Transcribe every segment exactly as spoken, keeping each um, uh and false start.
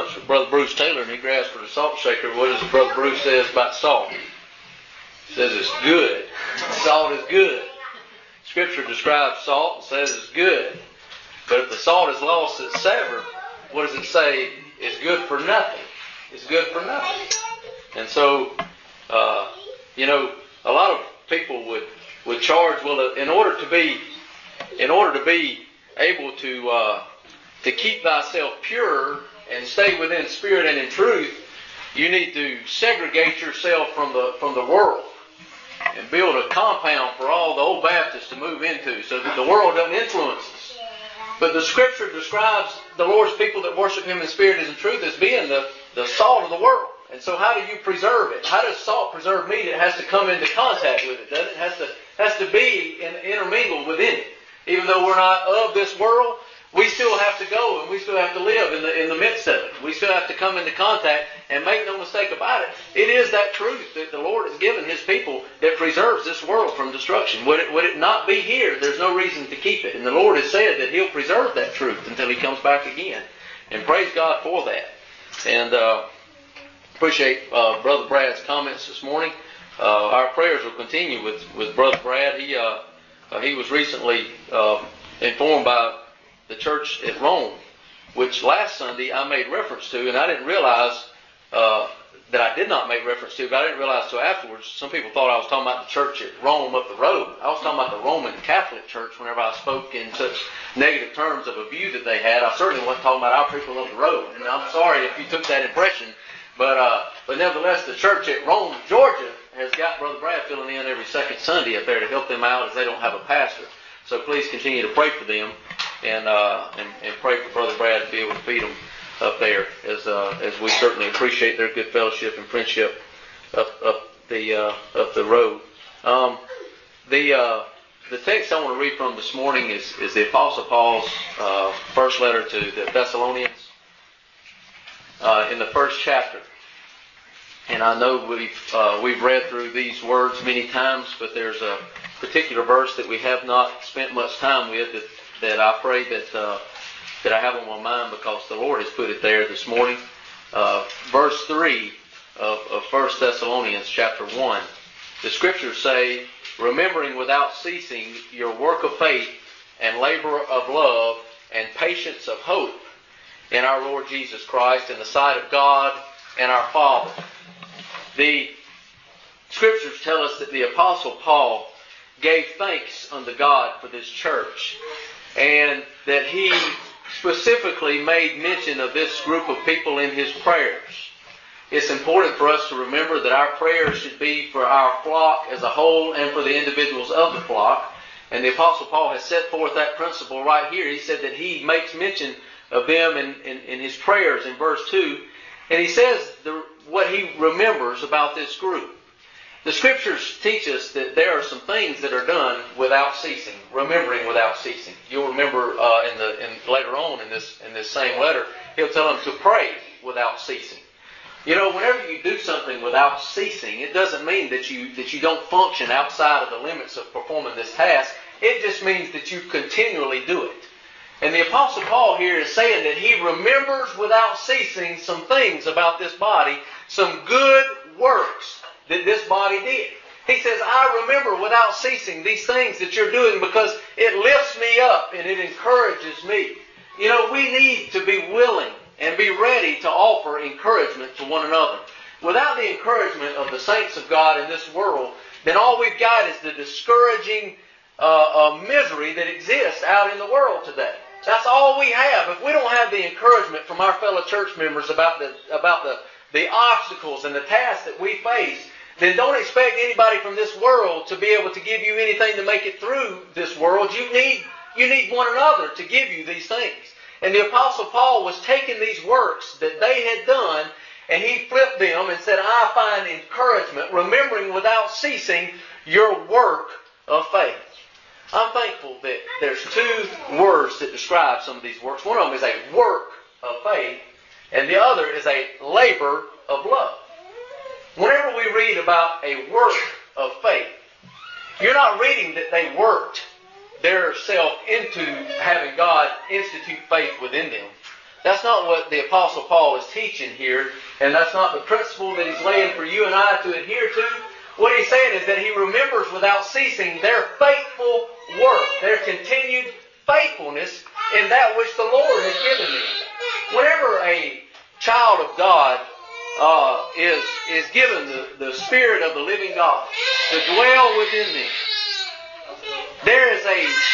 lunch with Brother Bruce Taylor, and he grabs for the salt shaker. What does Brother Bruce says about salt? He says it's good. Salt is good. Scripture describes salt and says it's good. But if the salt has lost its savor, what does it say? It's good for nothing. It's good for nothing. And so, uh, you know, a lot of people would, would charge, well, in order to be, in order to be able to, uh, to keep thyself pure and stay within spirit and in truth, you need to segregate yourself from the, from the world and build a compound for all the old Baptists to move into so that the world doesn't influence us. But the Scripture describes the Lord's people that worship Him in spirit and in truth as being the, the salt of the world. And so how do you preserve it? How does salt preserve meat? It has to come into contact with it, doesn't it? It has to, has to be in, intermingled within it. Even though we're not of this world, we still have to go and we still have to live in the in the midst of it. We still have to come into contact, and make no mistake about it, it is that truth that the Lord has given His people that preserves this world from destruction. Would it, would it not be here, there's no reason to keep it. And the Lord has said that He'll preserve that truth until He comes back again. And praise God for that. And uh, appreciate uh, Brother Brad's comments this morning. Uh, our prayers will continue with, with Brother Brad. He, uh, uh, he was recently uh, informed by the church at Rome, which last Sunday I made reference to, and I didn't realize uh, that I did not make reference to, but I didn't realize until afterwards. Some people thought I was talking about the church at Rome up the road. I was talking about the Roman Catholic Church whenever I spoke in such negative terms of a view that they had. I certainly wasn't talking about our people up the road, and I'm sorry if you took that impression, but uh, but nevertheless, the church at Rome, Georgia, has got Brother Brad filling in every second Sunday up there to help them out as they don't have a pastor. So please continue to pray for them. And, uh, and and pray for Brother Brad to be able to feed them up there, as uh, as we certainly appreciate their good fellowship and friendship up up the uh, up the road. Um, the uh, the text I want to read from this morning is is the Apostle Paul's uh, first letter to the Thessalonians, uh, in the first chapter. And I know we've uh, we've read through these words many times, but there's a particular verse that we have not spent much time with that. that I pray that uh, that I have on my mind because the Lord has put it there this morning. Uh, verse three of, of First Thessalonians chapter one. The Scriptures say, remembering without ceasing your work of faith and labor of love and patience of hope in our Lord Jesus Christ in the sight of God and our Father. The Scriptures tell us that the Apostle Paul gave thanks unto God for this church, and that he specifically made mention of this group of people in his prayers. It's important for us to remember that our prayers should be for our flock as a whole and for the individuals of the flock. And the Apostle Paul has set forth that principle right here. He said that he makes mention of them in, in, in his prayers in verse two. And he says the, what he remembers about this group. The Scriptures teach us that there are some things that are done without ceasing, remembering without ceasing. You'll remember uh, in the in, later on in this in this same letter, he'll tell them to pray without ceasing. You know, whenever you do something without ceasing, it doesn't mean that you that you don't function outside of the limits of performing this task. It just means that you continually do it. And the Apostle Paul here is saying that he remembers without ceasing some things about this body, some good works that this body did. He says, I remember without ceasing these things that you're doing because it lifts me up and it encourages me. You know, we need to be willing and be ready to offer encouragement to one another. Without the encouragement of the saints of God in this world, then all we've got is the discouraging uh, uh, misery that exists out in the world today. That's all we have. If we don't have the encouragement from our fellow church members about the about the, the obstacles and the tasks that we face, then don't expect anybody from this world to be able to give you anything to make it through this world. You need, you need one another to give you these things. And the Apostle Paul was taking these works that they had done, and he flipped them and said, I find encouragement, remembering without ceasing your work of faith. I'm thankful that there's two words that describe some of these works. One of them is a work of faith, and the other is a labor of love. Whenever we read about a work of faith, you're not reading that they worked their self into having God institute faith within them. That's not what the Apostle Paul is teaching here, and that's not the principle that he's laying for you and I to adhere to. What he's saying is that he remembers without ceasing their faithful work, their continued faithfulness in that which the Lord has given them. Whenever a child of God uh, is, is given the, the Spirit of the living God to dwell within them, there is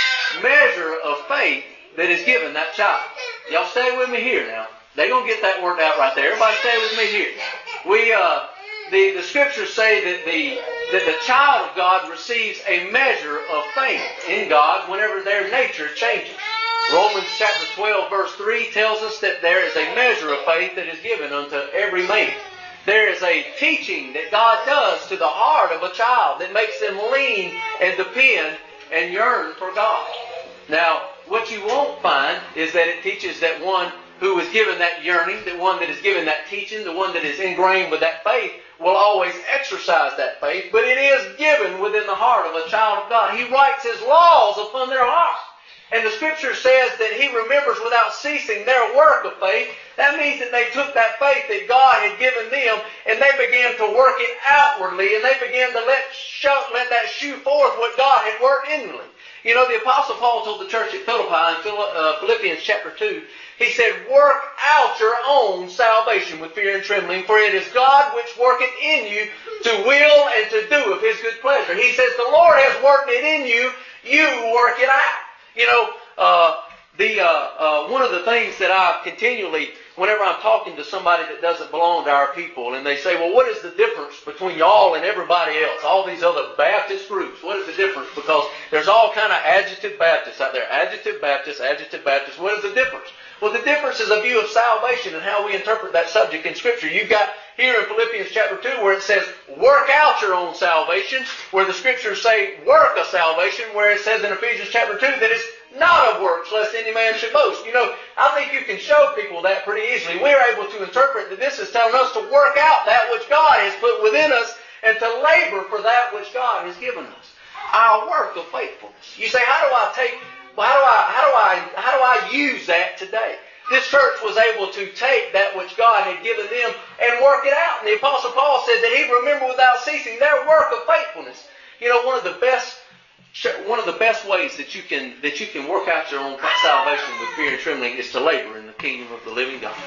a measure of faith that is given that child. Y'all stay with me here now. They're going to get that worked out right there. Everybody stay with me here. We, uh, the, the scriptures say that the, that the child of God receives a measure of faith in God whenever their nature changes. Romans chapter twelve verse three tells us that there is a measure of faith that is given unto every man. There is a teaching that God does to the heart of a child that makes them lean and depend and yearn for God. Now, what you won't find is that it teaches that one who is given that yearning, the one that is given that teaching, the one that is ingrained with that faith, will always exercise that faith, but it is given within the heart of a child of God. He writes His laws upon their heart. And the Scripture says that He remembers without ceasing their work of faith. That means that they took that faith that God had given them and they began to work it outwardly, and they began to let, show, let that shew forth what God had worked inwardly. You know, the Apostle Paul told the church at Philippi in Philippians chapter two, he said, work out your own salvation with fear and trembling, for it is God which worketh in you to will and to do of His good pleasure. He says, the Lord has worked it in you, you work it out. You know, uh, the uh, uh, one of the things that I continually, whenever I'm talking to somebody that doesn't belong to our people, and they say, well, what is the difference between y'all and everybody else, all these other Baptist groups? What is the difference? Because there's all kind of adjective Baptists out there. Adjective Baptists, adjective Baptists. What is the difference? Well, the difference is a view of salvation and how we interpret that subject in Scripture. You've got here in Philippians chapter two where it says, work out your own salvation, where the Scriptures say, work a salvation, where it says in Ephesians chapter two that it's not of works, lest any man should boast. You know, I think you can show people that pretty easily. We're able to interpret that this is telling us to work out that which God has put within us and to labor for that which God has given us. Our work of faithfulness. You say, how do I take... Well, how do I how do I how do I use that today? This church was able to take that which God had given them and work it out. And the Apostle Paul said that he remembered without ceasing their work of faithfulness. You know, one of the best one of the best ways that you can that you can work out your own salvation with fear and trembling is to labor in the kingdom of the living God.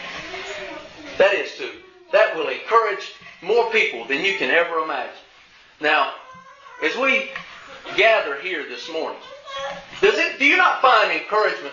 That is to that will encourage more people than you can ever imagine. Now, as we gather here this morning, Does it? Do you not find encouragement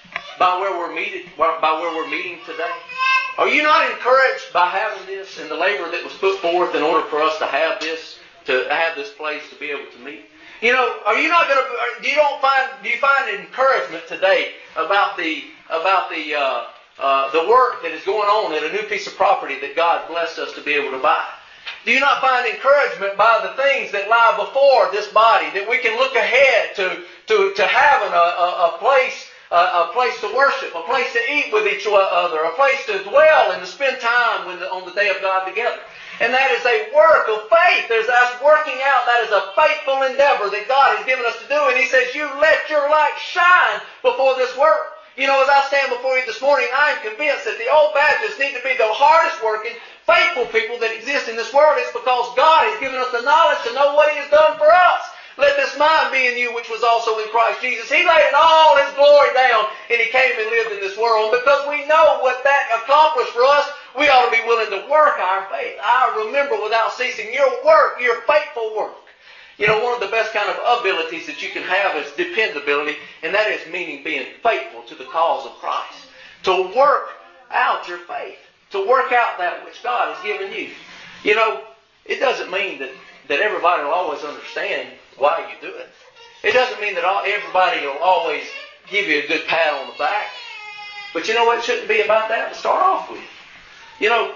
by where we're meeting, by where we're meeting today? Are you not encouraged by having this and the labor that was put forth in order for us to have this, to have this place to be able to meet? You know, are you not going to? Do you don't find? Do you find encouragement today about the about the uh, uh, the work that is going on at a new piece of property that God blessed us to be able to buy? Do you not find encouragement by the things that lie before this body, that we can look ahead to to, to having a, a, a place a, a place to worship, a place to eat with each other, a place to dwell and to spend time with, on the day of God together? And that is a work of faith. There's us working out. That is a faithful endeavor that God has given us to do. And He says, you let your light shine before this world. You know, as I stand before you this morning, I am convinced that the old Baptists need to be the hardest working, faithful people that exist in this world. It's because God has given us the knowledge to know what He has done for us. Let this mind be in you, which was also in Christ Jesus. He laid all His glory down, and He came and lived in this world. And because we know what that accomplished for us, we ought to be willing to work our faith. I remember without ceasing your work, your faithful work. You know, one of the best kind of abilities that you can have is dependability, and that is meaning being faithful to the cause of Christ. To work out your faith. To work out that which God has given you. You know, it doesn't mean that, that everybody will always understand why you do it. It doesn't mean that all, everybody will always give you a good pat on the back. But you know what? It shouldn't be about that to start off with. You know,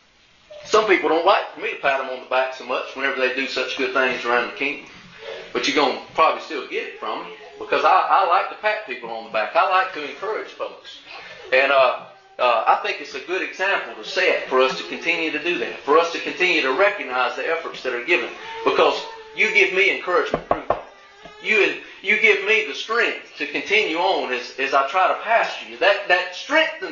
some people don't like for me to pat them on the back so much whenever they do such good things around the kingdom. But you're going to probably still get it from me, because I, I like to pat people on the back. I like to encourage folks. And uh, uh, I think it's a good example to set for us to continue to do that, for us to continue to recognize the efforts that are given, because you give me encouragement through that. You, you give me the strength to continue on as, as I try to pastor you. That, that strengthens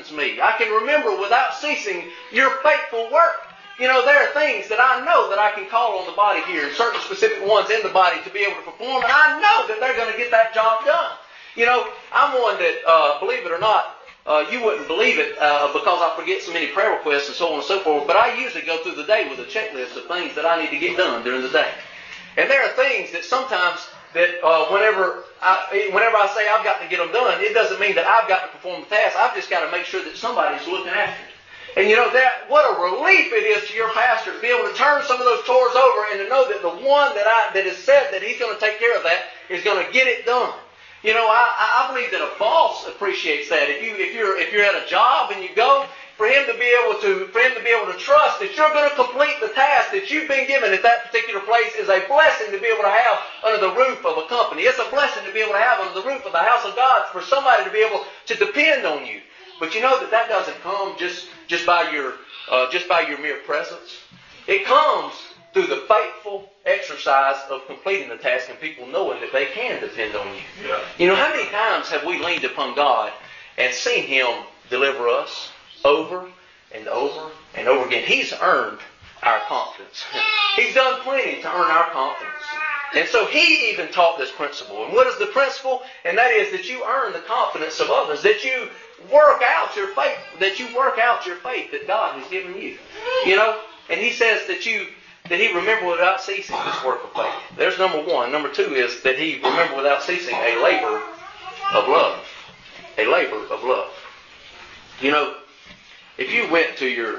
strengthens me. I can remember without ceasing your faithful work. You know, there are things that I know that I can call on the body here, and certain specific ones in the body to be able to perform, and I know that they're going to get that job done. You know, I'm one that, uh, believe it or not, uh, you wouldn't believe it uh, because I forget so many prayer requests and so on and so forth, but I usually go through the day with a checklist of things that I need to get done during the day. And there are things that sometimes that uh, whenever I, whenever I say I've got to get them done, it doesn't mean that I've got to perform the task. I've just got to make sure that somebody's looking after it. And you know, that what a relief it is to your pastor to be able to turn some of those chores over and to know that the one that I that has said that he's going to take care of that is going to get it done. You know, I, I believe that a boss appreciates that. If you if you're if you're at a job and you go, for him to be able to for him to be able to trust that you're going to complete the task that you've been given at that particular place is a blessing to be able to have under the roof of a company. It's a blessing to be able to have under the roof of the house of God for somebody to be able to depend on you. But you know that that doesn't come just just by your uh, just by your mere presence. It comes through the faithful exercise of completing the task and people knowing that they can depend on you. Yeah. You know, how many times have we leaned upon God and seen Him deliver us over and over and over again? He's earned our confidence. He's done plenty to earn our confidence. And so He even taught this principle. And what is the principle? And that is that you earn the confidence of others, that you work out your faith, that you work out your faith that God has given you. You know, and He says that you that He remember without ceasing this work of faith. There's number one. Number two is that He remember without ceasing a labor of love. A labor of love. You know, if you went to your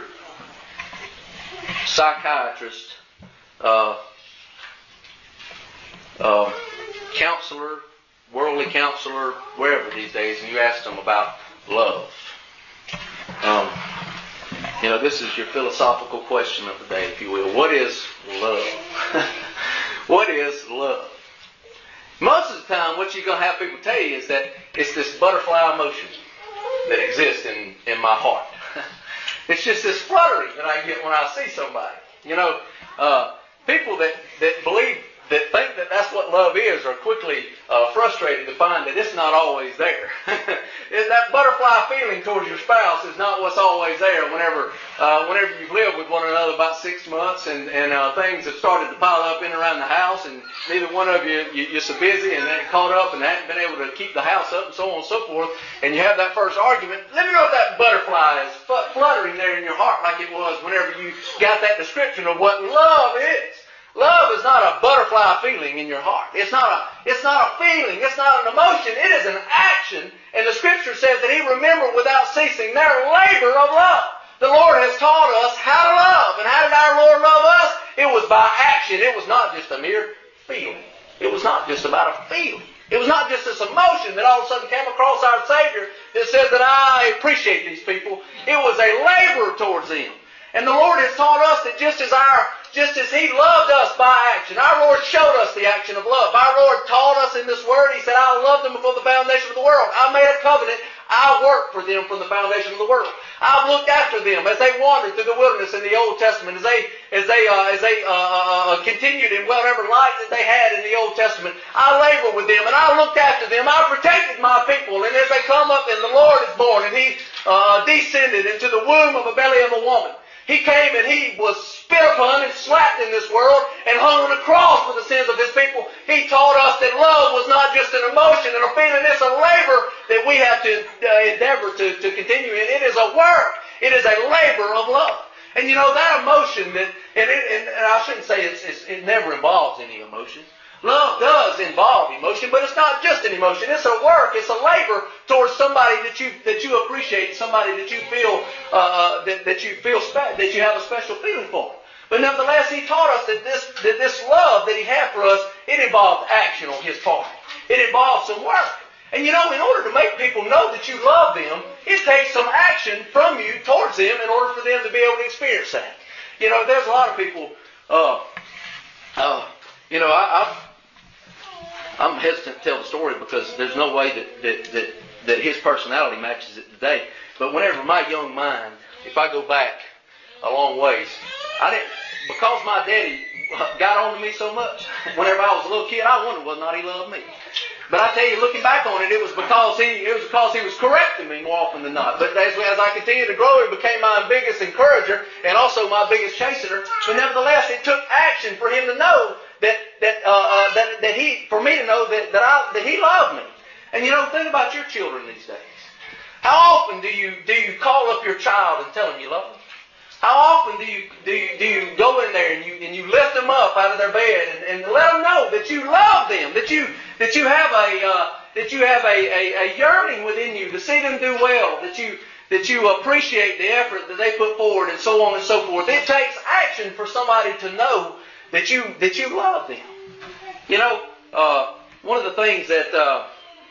psychiatrist, uh, uh, counselor, worldly counselor, wherever these days, and you asked them about love. Um, you know, this is your philosophical question of the day, if you will. What is love? What is love? Most of the time, what you're going to have people tell you is that it's this butterfly emotion that exists in, in my heart. It's just this fluttering that I get when I see somebody. You know, uh, people that, that believe, that think that that's what love is are quickly uh, frustrated to find that it's not always there. That butterfly feeling towards your spouse is not what's always there whenever uh, whenever you've lived with one another about six months and, and uh, things have started to pile up in and around the house and neither one of you, you you're so busy and then caught up and haven't been able to keep the house up and so on and so forth, and you have that first argument. Let me know if that butterfly is fluttering there in your heart like it was whenever you got that description of what love is. Love is not a butterfly feeling in your heart. It's not a, it's not a feeling. It's not an emotion. It is an action. And the Scripture says that He remembered without ceasing their labor of love. The Lord has taught us how to love. And how did our Lord love us? It was by action. It was not just a mere feeling. It was not just about a feeling. It was not just this emotion that all of a sudden came across our Savior that says that I appreciate these people. It was a labor towards them. And the Lord has taught us that just as our Just as He loved us by action, our Lord showed us the action of love. Our Lord taught us in this Word. He said, I loved them before the foundation of the world. I made a covenant. I worked for them from the foundation of the world. I've looked after them as they wandered through the wilderness in the Old Testament, as they as they uh, as they uh, uh, continued in whatever life that they had in the Old Testament. I labored with them and I looked after them. I protected my people. And as they come up and the Lord is born and He uh, descended into the womb of a belly of a woman. He came and He was spit upon and slapped in this world and hung on the cross for the sins of His people. He taught us that love was not just an emotion and a feeling. It's a labor that we have to uh, endeavor to, to continue in. It is a work. It is a labor of love. And you know, that emotion that, and, it, and, and I shouldn't say it's, it's, it never involves any emotion. Love does involve emotion, but it's not just an emotion. It's a work. It's a labor towards somebody that you that you appreciate, somebody that you feel uh, that that you feel spe- that you have a special feeling for. But nevertheless, He taught us that this that this love that He had for us, it involved action on His part. It involved some work. And you know, in order to make people know that you love them, it takes some action from you towards them in order for them to be able to experience that. You know, there's a lot of people. Uh, uh, you know, I. I've I'm hesitant to tell the story because there's no way that, that, that, that his personality matches it today. But whenever my young mind, if I go back a long ways, I didn't, because my daddy got on to me so much, whenever I was a little kid, I wondered whether or not he loved me. But I tell you, looking back on it, it was because he it was because he was correcting me more often than not. But as, as I continued to grow, he became my biggest encourager and also my biggest chastener. But nevertheless, it took action for him to know that that uh, uh, that that he for me to know that that I that he loved me. And you know, think about your children these days. How often do you do you call up your child and tell them you love them? How often do you do you, do you go in there and you and you lift them up out of their bed and, and let them know that you love them, that you that you have a uh, that you have a, a, a yearning within you to see them do well, that you that you appreciate the effort that they put forward, and so on and so forth. It takes action for somebody to know that you that you love them. You know, uh, one of the things that uh,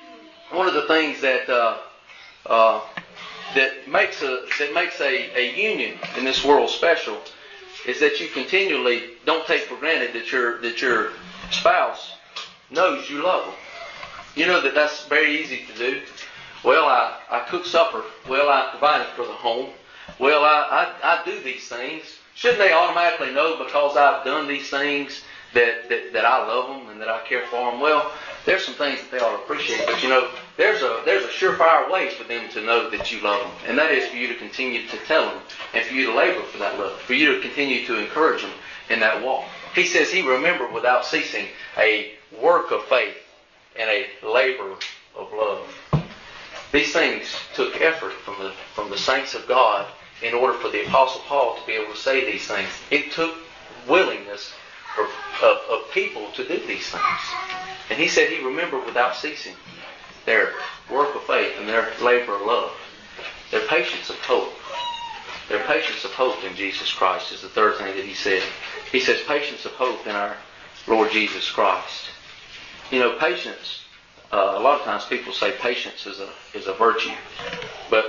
one of the things that uh, uh, that makes a that makes a, a union in this world special is that you continually don't take for granted that your that your spouse knows you love them. You know that that's very easy to do. Well, I, I cook supper. Well, I provide for the home. Well, I, I, I do these things. Shouldn't they automatically know because I've done these things that, that, that I love them and that I care for them? Well, there's some things that they ought to appreciate. But, you know, there's a there's a surefire way for them to know that you love them. And that is for you to continue to tell them and for you to labor for that love. For you to continue to encourage them in that walk. He says he remembered without ceasing a work of faith and a labor of love. These things took effort from the from the saints of God in order for the Apostle Paul to be able to say these things. It took willingness for, of, of people to do these things. And he said he remembered without ceasing their work of faith and their labor of love. Their patience of hope. Their patience of hope in Jesus Christ is the third thing that he said. He says patience of hope in our Lord Jesus Christ. You know, patience, uh, a lot of times people say patience is a is a virtue. But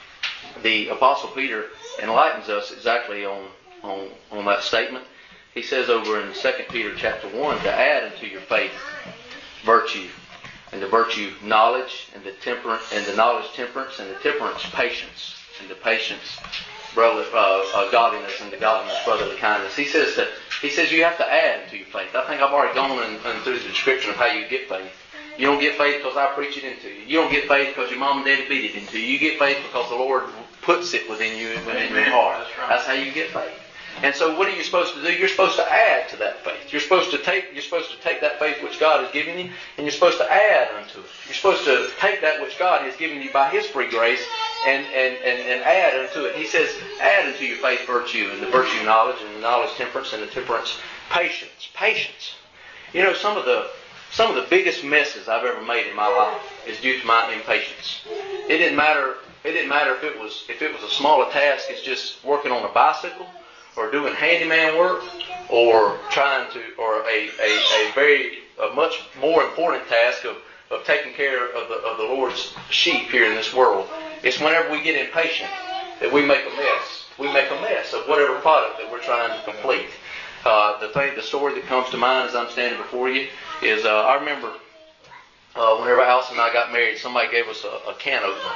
the Apostle Peter enlightens us exactly on, on, on that statement. He says over in Second Peter chapter one, to add unto your faith virtue, and the virtue knowledge, and the temperance, and the knowledge temperance, and the temperance patience, and the patience brother uh, uh, godliness, and the godliness brotherly kindness. He says that he says you have to add to your faith. I think I've already gone in, in through the description of how you get faith. You don't get faith because I preach it into you. You don't get faith because your mom and daddy feed it into you. You get faith because the Lord puts it within you and within your heart. That's right. That's how you get faith. And so what are you supposed to do? You're supposed to add to that faith. You're supposed to take you're supposed to take that faith which God has given you, and you're supposed to add unto it. You're supposed to take that which God has given you by His free grace and, and, and, and add unto it. He says, add unto your faith virtue, and the virtue knowledge, and the knowledge temperance, and the temperance patience. Patience. You know, some of the some of the biggest messes I've ever made in my life is due to my impatience. It didn't matter it didn't matter if it was if it was a smaller task as just working on a bicycle, or doing handyman work, or trying to, or a, a, a very, a much more important task of, of taking care of the, of the Lord's sheep here in this world. It's whenever we get impatient that we make a mess. We make a mess of whatever product that we're trying to complete. Uh, the thing, the story that comes to mind as I'm standing before you is, uh, I remember uh, whenever Allison and I got married, somebody gave us a, a can opener.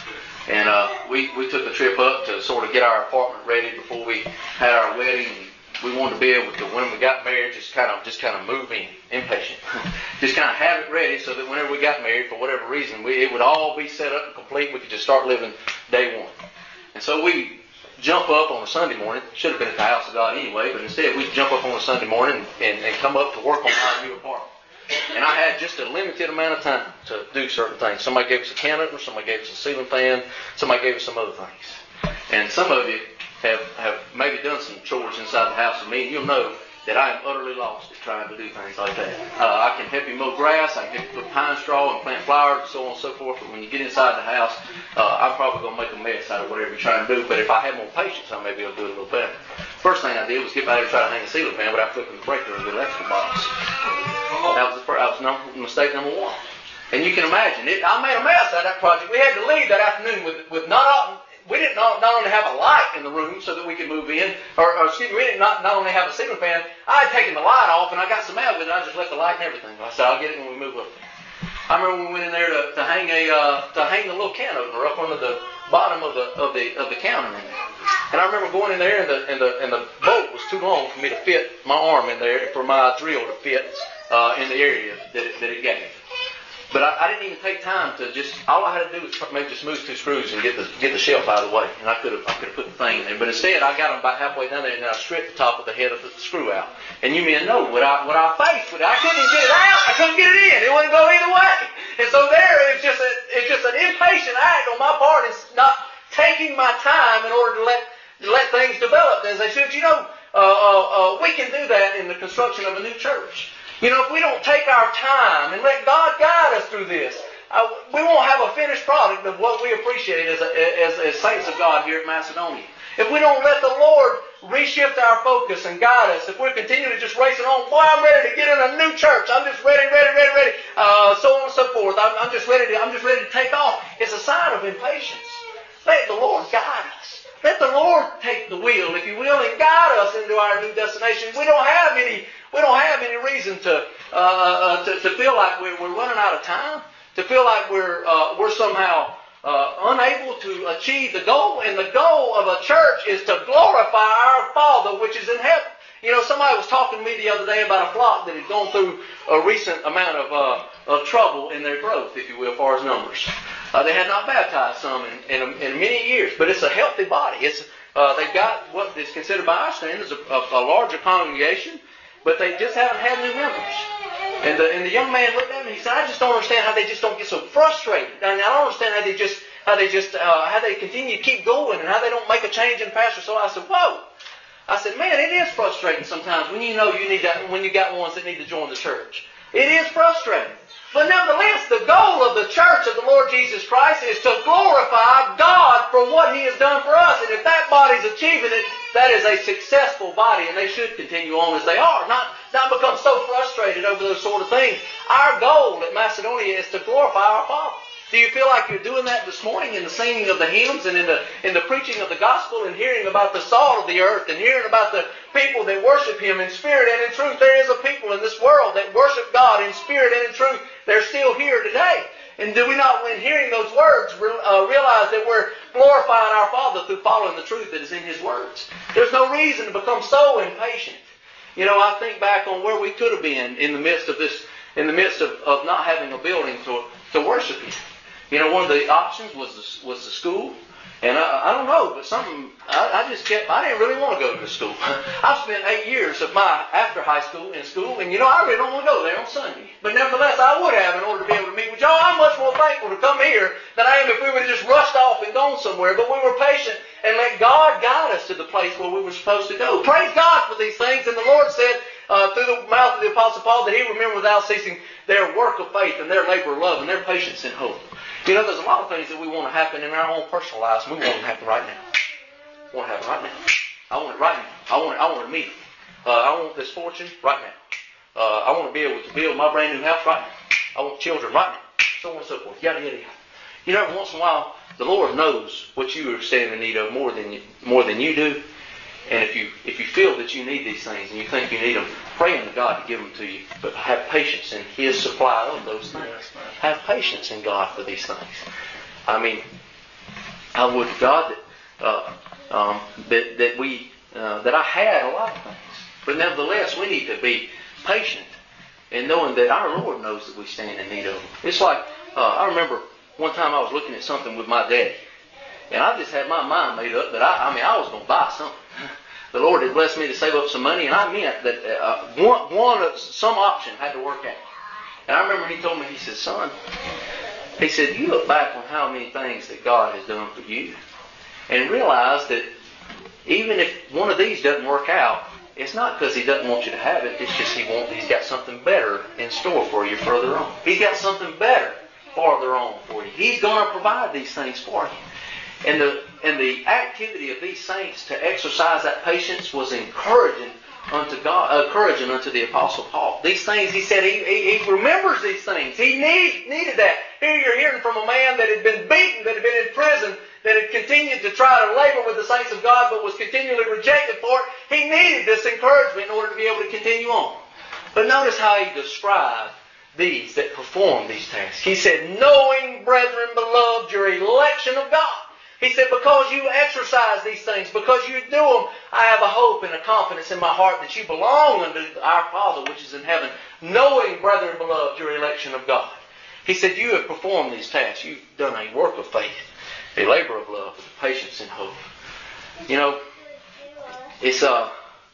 And uh, we, we took a trip up to sort of get our apartment ready before we had our wedding. We wanted to be able to, when we got married, just kind of just kind of move in, impatient. Just kind of have it ready so that whenever we got married, for whatever reason, we, it would all be set up and complete. We could just start living day one. And so we jump up on a Sunday morning. Should have been at the house of God anyway, but instead we jump up on a Sunday morning and, and come up to work on our new apartment. And I had just a limited amount of time to do certain things. Somebody gave us a can opener, somebody gave us a ceiling fan, somebody gave us some other things. And some of you have, have maybe done some chores inside the house with me, and you'll know that I am utterly lost at trying to do things like that. Uh, I can help you mow grass, I can help you put pine straw and plant flowers and so on and so forth, but when you get inside the house, uh, I'm probably going to make a mess out of whatever you're trying to do, but if I had more patience, I may be able to do it a little better. First thing I did was get back there and try to hang a ceiling fan without flipping the breaker in the electrical box. That was the first, that was number, mistake number one. And you can imagine, it, I made a mess out of that project. We had to leave that afternoon with, with not, we didn't not, not only have a light in the room so that we could move in, or, or excuse me, we didn't not, not only have a ceiling fan, I had taken the light off and I got some out with it, I just left the light and everything. I said, I'll get it when we move up there. I remember we went in there to, to hang a, uh, to hang the little can opener up under the bottom of the, of the, of the counter in there. And I remember going in there and the, and the, and the bolt was too long for me to fit my arm in there, for my drill to fit Uh, in the area that it, that it gave. But I, I didn't even take time to just, all I had to do was maybe just move two screws and get the get the shelf out of the way. And I could have I could have put the thing in there. But instead, I got them about halfway down there and I stripped the top of the head of the screw out. And you men know what I what I faced with it. I couldn't even get it out. I couldn't get it in. It wouldn't go either way. And so there, it's just a, it's just an impatient act on my part. It's not taking my time in order to let to let things develop as they should. You know, uh, uh, uh, we can do that in the construction of a new church. You know, if we don't take our time and let God guide us through this, uh, we won't have a finished product of what we appreciate as, a, as, as saints of God here at Macedonia. If we don't let the Lord reshift our focus and guide us, if we're continuing to just racing on, boy, I'm ready to get in a new church. I'm just ready, ready, ready, ready, uh, so on and so forth. I'm, I'm just ready to, I'm just ready to take off. It's a sign of impatience. Let the Lord guide us. Let the Lord take the wheel, if you will, and guide us into our new destination. We don't have any, we don't have any reason to, uh, to, to feel like we're, we're running out of time, to feel like we're, uh, we're somehow uh, unable to achieve the goal. And the goal of a church is to glorify our Father which is in heaven. You know, somebody was talking to me the other day about a flock that had gone through a recent amount of, uh, of trouble in their growth, if you will, as far as numbers. Uh, they had not baptized some in, in, in many years, but it's a healthy body. It's uh, they've got what is considered by our standards a, a, a larger congregation, but they just haven't had new members. And the, and the young man looked at me and he said, "I just don't understand how they just don't get so frustrated. I, mean, I don't understand how they just how they just uh, how they continue to keep going and how they don't make a change in pastor." So I said, "Whoa." I said, "Man, it is frustrating sometimes when you know you need that, when you got ones that need to join the church. It is frustrating. But nevertheless, the goal of the church of the Lord Jesus Christ is to glorify God for what He has done for us. And if that body's achieving it, that is a successful body, and they should continue on as they are, not, not become so frustrated over those sort of things. Our goal at Macedonia is to glorify our Father. Do you feel like you're doing that this morning in the singing of the hymns and in the in the preaching of the gospel and hearing about the salt of the earth and hearing about the people that worship Him in spirit and in truth? There is a people in this world that worship God in spirit and in truth. They're still here today. And do we not, when hearing those words, uh, realize that we're glorifying our Father through following the truth that is in His words? There's no reason to become so impatient. You know, I think back on where we could have been in the midst of this, in the midst of, of not having a building to, to worship Him. You know, one of the options was the, was the school. And I, I don't know, but something, I, I just kept, I didn't really want to go to the school. I've spent eight years of my after high school in school, and you know, I really don't want to go there on Sunday. But nevertheless, I would have in order to be able to meet with y'all. I'm much more thankful to come here than I am if we would have just rushed off and gone somewhere. But we were patient and let God guide us to the place where we were supposed to go. Praise God for these things. And the Lord said uh, through the mouth of the Apostle Paul that He remembered without ceasing their work of faith and their labor of love and their patience and hope. You know, there's a lot of things that we want to happen in our own personal lives, and we want them to happen right now. I want to happen right now. I want it right now. I want it, I want it immediately. Uh, I want this fortune right now. Uh, I want to be able to build my brand new house right now. I want children right now. So on and so forth. Yada, yada, yada. You know, every once in a while, the Lord knows what you are standing in need of more than you, more than you do. And if you if you feel that you need these things and you think you need them, pray unto God to give them to you. But have patience in His supply of those things. Have patience in God for these things. I mean, I would to God that uh, um, that that we uh, that I had a lot of things, but nevertheless we need to be patient in knowing that our Lord knows that we stand in need of them. It's like uh, I remember one time I was looking at something with my daddy, and I just had my mind made up that I, I mean I was going to buy something. The Lord had blessed me to save up some money, and I meant that uh, one, one of some option had to work out. And I remember He told me, He said, "Son," He said, "you look back on how many things that God has done for you, and realize that even if one of these doesn't work out, it's not because He doesn't want you to have it. It's just He wants, He's got something better in store for you further on. He's got something better farther on for you. He's going to provide these things for you." And the and the activity of these saints to exercise that patience was encouraging unto God, encouraging unto the Apostle Paul. These things, he said, he, he, he remembers these things. He need, needed that. Here you're hearing from a man that had been beaten, that had been in prison, that had continued to try to labor with the saints of God, but was continually rejected for it. He needed this encouragement in order to be able to continue on. But notice how he described these that perform these tasks. He said, "Knowing, brethren, beloved, your election of God." He said, "Because you exercise these things, because you do them, I have a hope and a confidence in my heart that you belong unto our Father which is in heaven. Knowing, brethren, beloved, your election of God." He said, you have performed these tasks. You've done a work of faith, a labor of love, with patience and hope. You know, it's uh,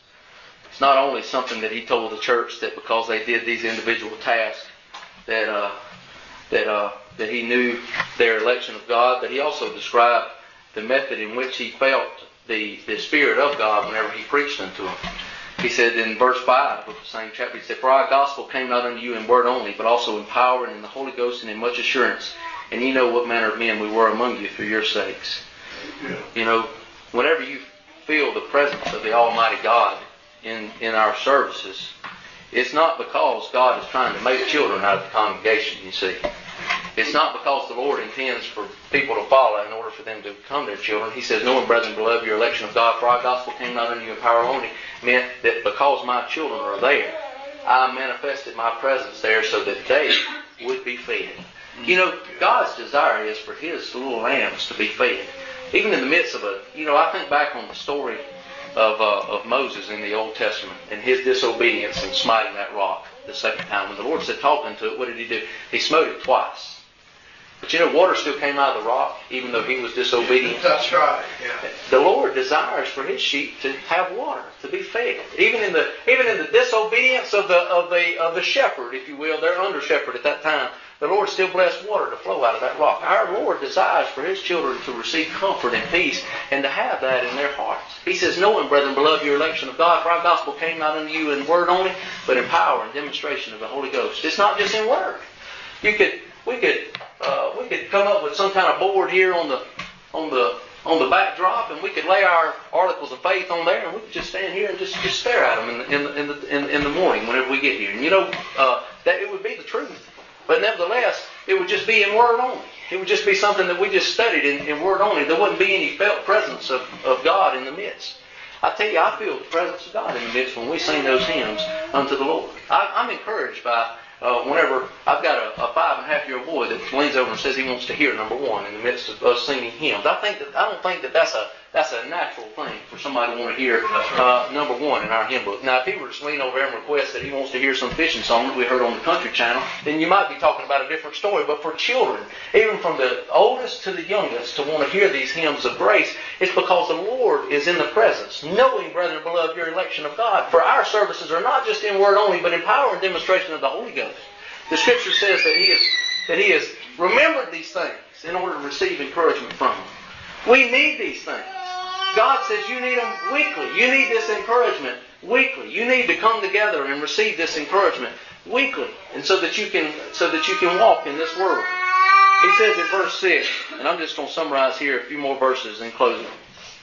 it's not only something that he told the church that because they did these individual tasks that uh, that uh, that he knew their election of God, but he also described the method in which he felt the, the Spirit of God whenever he preached unto them. He said in verse five of the same chapter, he said, for our gospel came not unto you in word only, but also in power and in the Holy Ghost and in much assurance. And ye know what manner of men we were among you for your sakes. Yeah. You know, whenever you feel the presence of the Almighty God in, in our services, it's not because God is trying to make children out of the congregation, you see. It's not because the Lord intends for people to follow in order for them to become their children. He says, knowing, brethren, beloved, your election of God, for our gospel came not unto you in power only, meant that because my children are there, I manifested my presence there so that they would be fed. You know, God's desire is for His little lambs to be fed. Even in the midst of a, you know, I think back on the story of uh, of Moses in the Old Testament and his disobedience in smiting that rock the second time. When the Lord said, talk unto it, what did He do? He smote it twice. But you know, water still came out of the rock, even though he was disobedient. That's right. Yeah. The Lord desires for His sheep to have water, to be fed. Even in the even in the disobedience of the of the of the shepherd, if you will, their under shepherd at that time, the Lord still blessed water to flow out of that rock. Our Lord desires for His children to receive comfort and peace and to have that in their hearts. He says, knowing, brethren, beloved, your election of God, for our gospel came not unto you in word only, but in power and demonstration of the Holy Ghost. It's not just in word. You could we could uh, we could come up with some kind of board here on the on the on the backdrop, and we could lay our articles of faith on there, and we could just stand here and just, just stare at them in the, in the, in the, in, in the morning whenever we get here. And you know, uh, that it would be the truth. But nevertheless, it would just be in word only. It would just be something that we just studied in, in word only. There wouldn't be any felt presence of, of God in the midst. I tell you, I feel the presence of God in the midst when we sing those hymns unto the Lord. I, I'm encouraged by uh, whenever I've got a, a five and a half year old boy that leans over and says he wants to hear number one in the midst of us singing hymns. I think that I don't think that that's a That's a natural thing for somebody to want to hear uh, number one in our hymn book. Now, if he were to lean over and request that he wants to hear some fishing song that we heard on the Country Channel, then you might be talking about a different story. But for children, even from the oldest to the youngest, to want to hear these hymns of grace, it's because the Lord is in the presence. Knowing, brethren, beloved, your election of God. For our services are not just in word only, but in power and demonstration of the Holy Ghost. The Scripture says that He is that He has remembered these things in order to receive encouragement from them. We need these things. God says you need them weekly. You need this encouragement weekly. You need to come together and receive this encouragement weekly, and so that you can so that you can walk in this world. He says in verse six, and I'm just going to summarize here a few more verses in closing.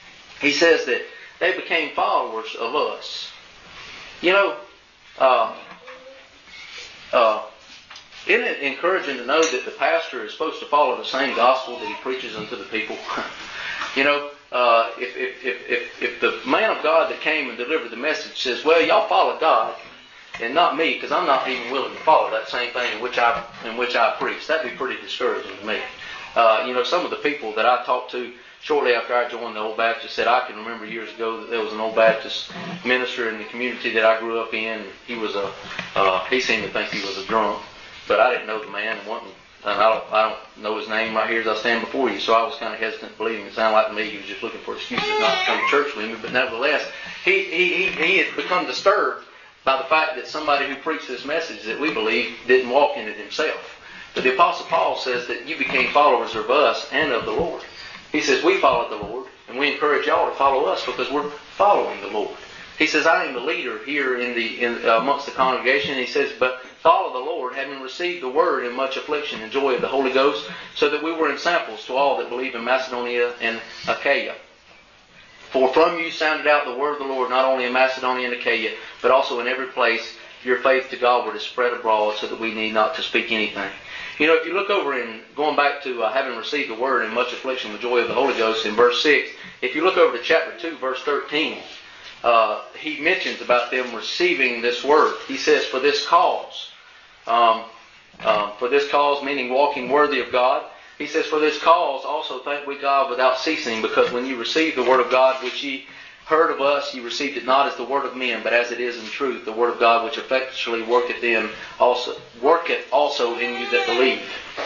He says that they became followers of us. You know, uh, uh, isn't it encouraging to know that the pastor is supposed to follow the same gospel that he preaches unto the people? You know, uh, if, if, if, if, if the man of God that came and delivered the message says, well, y'all follow God and not me, because I'm not even willing to follow that same thing in which I in which I preach, that'd be pretty discouraging to me. Uh, you know, some of the people that I talked to shortly after I joined the Old Baptist said, I can remember years ago that there was an Old Baptist minister in the community that I grew up in. And he was a, uh, he seemed to think he was a drunk, but I didn't know the man and wasn't. And I don't, I don't know his name right here as I stand before you, so I was kind of hesitant to believe him. It sounded like to me he was just looking for excuses not to come to church with me. But nevertheless, he, he, he, he had become disturbed by the fact that somebody who preached this message that we believe didn't walk in it himself. But the Apostle Paul says that you became followers of us and of the Lord. He says we followed the Lord, and we encourage y'all to follow us because we're following the Lord. He says, I am the leader here in the in, uh, amongst the congregation. And he says, but follow the Lord, having received the word in much affliction and joy of the Holy Ghost, so that we were ensamples to all that believe in Macedonia and Achaia. For from you sounded out the word of the Lord, not only in Macedonia and Achaia, but also in every place. Your faith to Godward is spread abroad, so that we need not to speak anything. You know, if you look over in, going back to uh, having received the word in much affliction with joy of the Holy Ghost in verse six, if you look over to chapter two, verse thirteen, Uh, he mentions about them receiving this word. He says, for this cause, um, uh, for this cause, meaning walking worthy of God. He says, for this cause also thank we God without ceasing, because when you received the word of God, which ye heard of us, ye received it not as the word of men, but as it is in truth, the word of God, which effectually worketh in also worketh also in you that believe.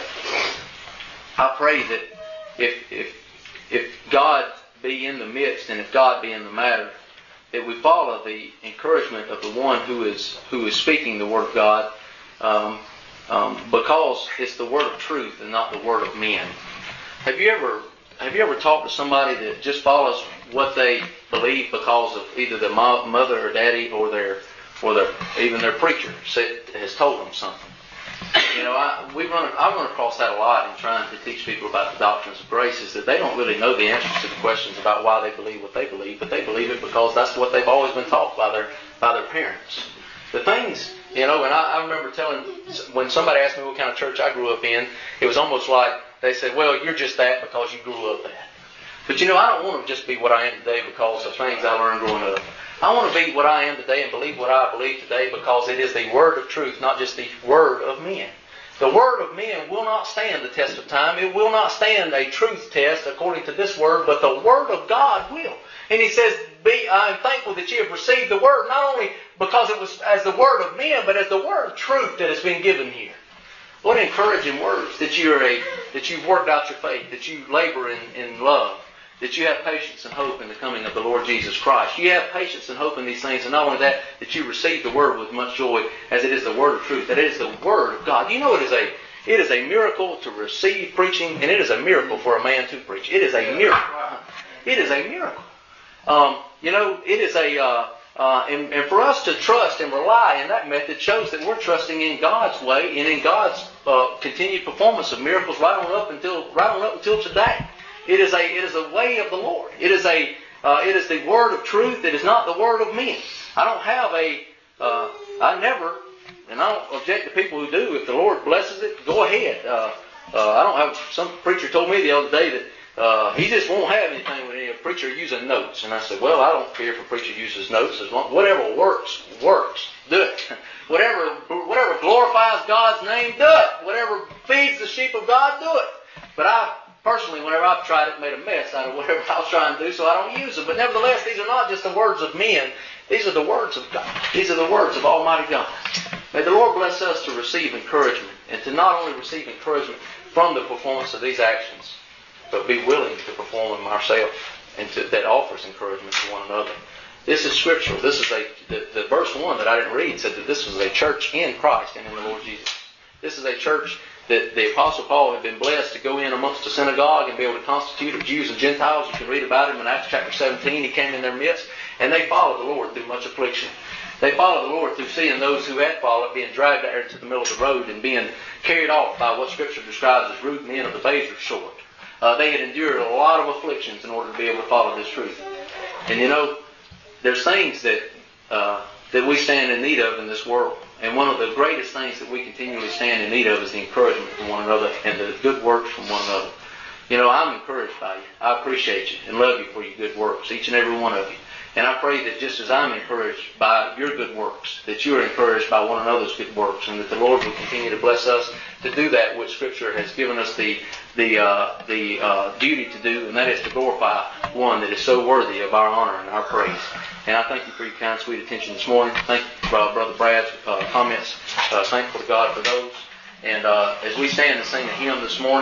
I pray that if if if God be in the midst, and if God be in the matter, that we follow the encouragement of the one who is who is speaking the word of God, um, um, because it's the word of truth and not the word of men. Have you ever have you ever talked to somebody that just follows what they believe because of either their mother or daddy or their or their even their preacher said, has told them something? You know, I we run I run across that a lot in trying to teach people about the doctrines of grace, is that they don't really know the answers to the questions about why they believe what they believe, but they believe it because that's what they've always been taught by their by their parents. The things, you know, and I, I remember telling, when somebody asked me what kind of church I grew up in, it was almost like they said, well, you're just that because you grew up that. But you know, I don't want to just be what I am today because of things I learned growing up. I want to be what I am today and believe what I believe today because it is the word of truth, not just the word of men. The word of men will not stand the test of time. It will not stand a truth test according to this word, but the word of God will. And he says, Be, I'm thankful that you have received the word, not only because it was as the word of men, but as the word of truth that has been given here. What encouraging words, that you're a, that you've worked out your faith, that you labor in, in love, that you have patience and hope in the coming of the Lord Jesus Christ. You have patience and hope in these things, and not only that, that you receive the word with much joy, as it is the word of truth, that it is the word of God. You know, it is a it is a miracle to receive preaching, and it is a miracle for a man to preach. It is a miracle. It is a miracle. Um, you know, it is a uh, uh, and, and for us to trust and rely in that method shows that we're trusting in God's way and in God's uh, continued performance of miracles right on up until right on up until today. It is a it is a way of the Lord. It is a uh, it is the word of truth. It is not the word of men. I don't have a uh, I never, and I don't object to people who do. If the Lord blesses it, go ahead. Uh, uh, I don't have. Some preacher told me the other day that uh, he just won't have anything with any preacher using notes. And I said, well, I don't care if a preacher uses notes, as long whatever works works. Do it. whatever whatever glorifies God's name, do it. Whatever feeds the sheep of God, do it. But I. Personally, whenever I've tried it, made a mess out of whatever I was trying to do, so I don't use them. But nevertheless, these are not just the words of men. These are the words of God. These are the words of Almighty God. May the Lord bless us to receive encouragement, and to not only receive encouragement from the performance of these actions, but be willing to perform them ourselves, and to, that offers encouragement to one another. This is scriptural. This is a the, the verse one that I didn't read said that this was a church in Christ and in the Lord Jesus. This is a church that the Apostle Paul had been blessed to go in amongst the synagogue and be able to constitute of Jews and Gentiles. You can read about him in Acts chapter seventeen. He came in their midst, and they followed the Lord through much affliction. They followed the Lord through seeing those who had followed being dragged out into the middle of the road and being carried off by what Scripture describes as root and the end of the razor sword. Uh, they had endured a lot of afflictions in order to be able to follow this truth. And you know, there's things that uh, that we stand in need of in this world. And one of the greatest things that we continually stand in need of is the encouragement from one another and the good works from one another. You know, I'm encouraged by you. I appreciate you and love you for your good works, each and every one of you. And I pray that just as I'm encouraged by your good works, that you are encouraged by one another's good works, and that the Lord will continue to bless us to do that which Scripture has given us the the uh, the uh, duty to do, and that is to glorify one that is so worthy of our honor and our praise. And I thank you for your kind, sweet attention this morning. Thank you for uh, Brother Brad's uh, comments. Uh, thankful to God for those. And uh, as we stand and sing a hymn this morning,